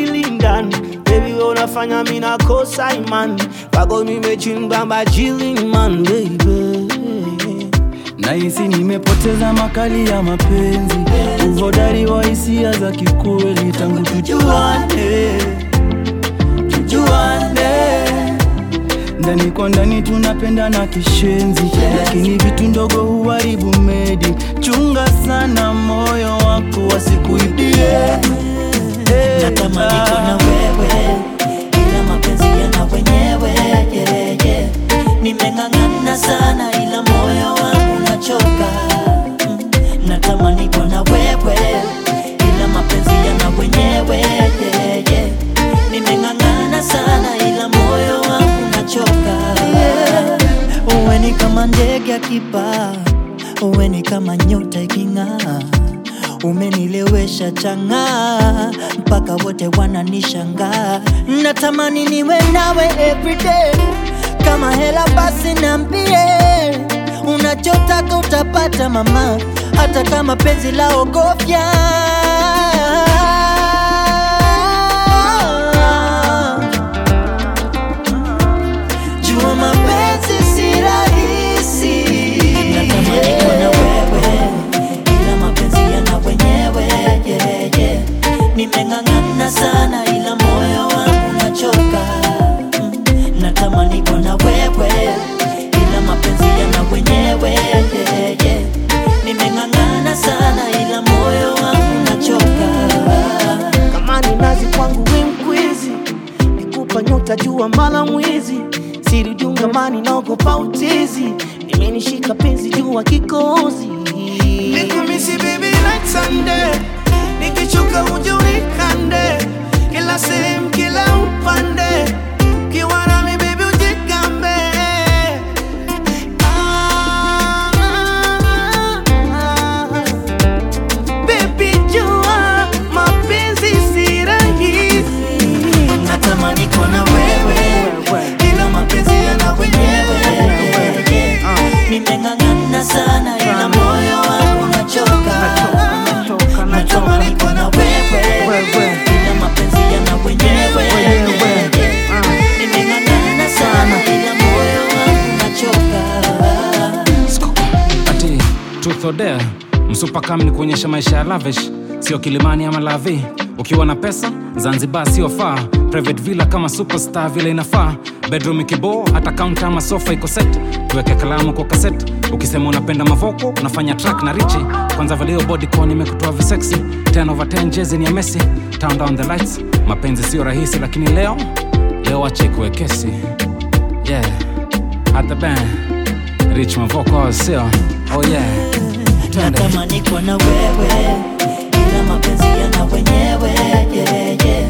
akili ndani. Baby unafanya mimi nakosa imani, kwako nimechimba majili man baby. Nahisi nimepoteza makali ya mapenzi, uhodari wa hisia za kikweli. Tangu tujuane, ndani kwa ndani tunapendana kishenzi, lakini vitu ndogo huharibu medi. Chunga sana moyo wako wasikuibie. Natamani kuwa na wewe, ila mapenzi yana wenyewe, nimeng'ang'ana sana ila moyo wangu unachoka. Natamani kuwa na wewe, ila mapenzi yana wenyewe, nimeng'ang'ana sana ila moyo wangu unachoka. Uwe ni kama ndege akipaa, uwe ni kama nyota iking'aa, umenilewesha chang'aa, mpaka wote wananishangaa. Natamani niwe nawe everyday, kama hela basi niambie, unachotaka utapata mama, hata kama penzi la ogofya. Jua mapenzi si rahisi. Natamani kuwa na wewe, ila mapenzi yana wenyewe, nimeng'ang'ana sana ila moyo wangu unachoka. Natamani kuwa na wewe, ila mapenzi yana wenyewe, nimeng'ang'ana sana ila moyo wangu unachoka. Kama ni nazi kwangu we mkwizi, nikupa nyota jua mala mwizi, siri junga mani naogopa utizi, nimenishika penzi jua kikozi. Nikumisi baby like Sunday, nikichoka uje unikande, kila sehemu kila upande, ukiwa nami baby ujigambe. Baby jua mapenzi si rahisi. Natamani kuwa na wewe, ila mapenzi yana wenyewe, nimeng'ang'ana sana ila moyo wangu unachoka. Natamani kuwa na wewe, ila mapenzi yana wenyewe, nimeng'ang'ana sana ila moyo wangu unachoka. Ati truth or dare, msupa kama ni kuonyesha maisha ya lavish, sio Kilimani ama Lavi. Ukiwa na pesa Zanzibar sio far, private villa kama superstar vile inafaa, bedroom ikibo hata counter ama sofa iko set, tuweke kalamu kwa cassette. Ukisema unapenda mavoko unafanya track na Richie, kwanza valeo bodycon imekutoa visexy, 10 over 10 jezi ni ya Messi, turn down the lights. Mapenzi sio rahisi lakini leo acha ikuwe kesi. Yeah, at the band Rich Mavoko sio, oh yeah. Natamani kuwa na wewe, ila mapenzi yana wenyewe,